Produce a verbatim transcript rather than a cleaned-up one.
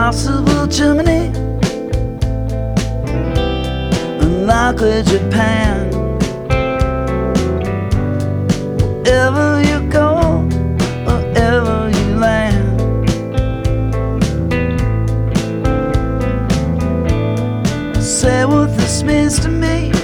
Impossible Germany, unlikely Japan. Wherever you go, wherever you land, say what this means to me.